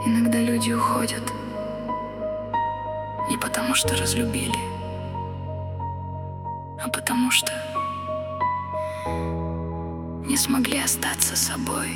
Иногда люди уходят не потому, что разлюбили, а потому что не смогли остаться собой.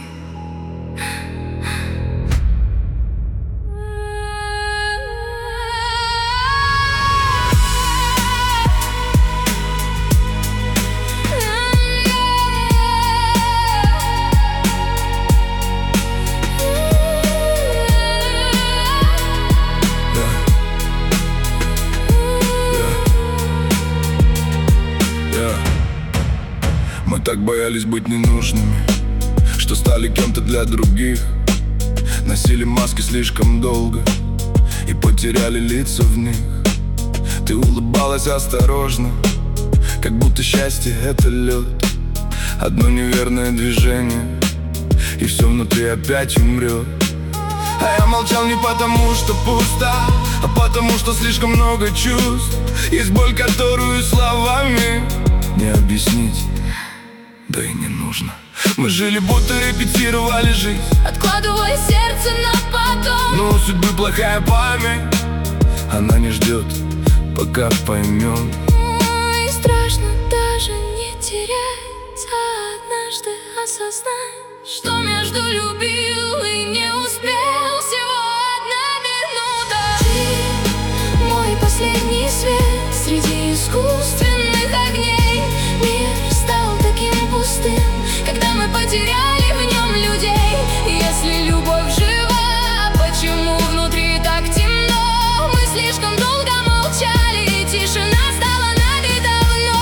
Мы так боялись быть ненужными, что стали кем-то для других. Носили маски слишком долго и потеряли лица в них. Ты улыбалась осторожно, как будто счастье — это лед. Одно неверное движение, и все внутри опять умрет. А я молчал не потому, что пусто, а потому, что слишком много чувств. Есть боль, которую словами не объяснить, да и не нужно. Мы жили, будто репетировали жизнь, откладывая сердце на потом. но у судьбы плохая память, она не ждет, пока поймем. И страшно даже не терять, а однажды осознать, что между любил и не успел всего одна минута. Ты мой последний свет среди искусственных огней. Мир стал таким пустым, когда мы потеряли в нем людей. Если любовь жива, почему внутри так темно? Мы слишком долго молчали, и тишина стала нами давно.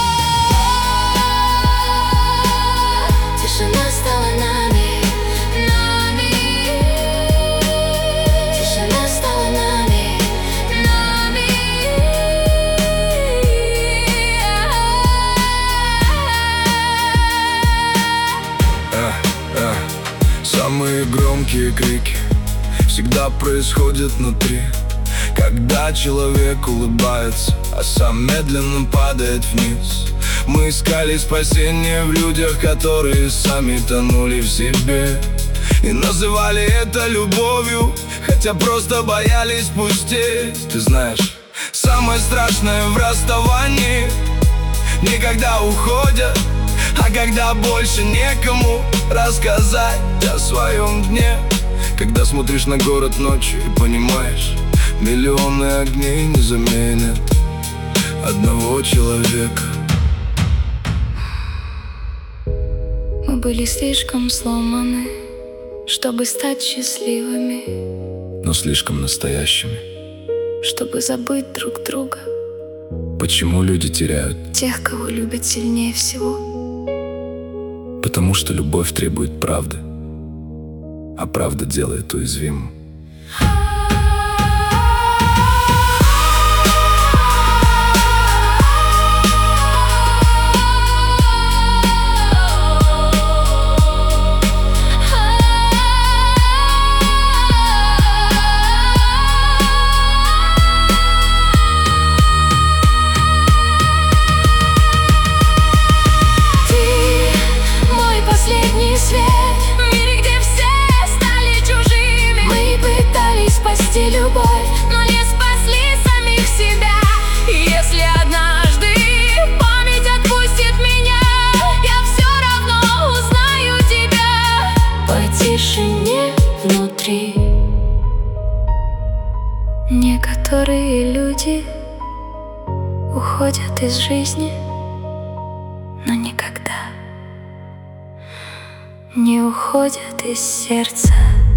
Тишина стала нами, нами. Тишина стала нами, нами. Самые громкие крики всегда происходят внутри, когда человек улыбается, а сам медленно падает вниз. Мы искали спасение в людях, которые сами тонули в себе, и называли это любовью, хотя просто боялись пустеть. Ты знаешь, самое страшное в расставании не когда уходят, а когда больше некому рассказать о своем дне. Когда смотришь на город ночью и понимаешь, миллионы огней не заменят одного человека. Мы были слишком сломаны, чтобы стать счастливыми, Но слишком настоящими. чтобы забыть друг друга, Почему люди теряют? тех, кого любят сильнее всего. Потому что любовь требует правды, а правда делает уязвимым. Любовь, но не спасли самих себя. И если однажды память отпустит меня, я все равно узнаю тебя по тишине внутри. Некоторые люди уходят из жизни, но никогда не уходят из сердца.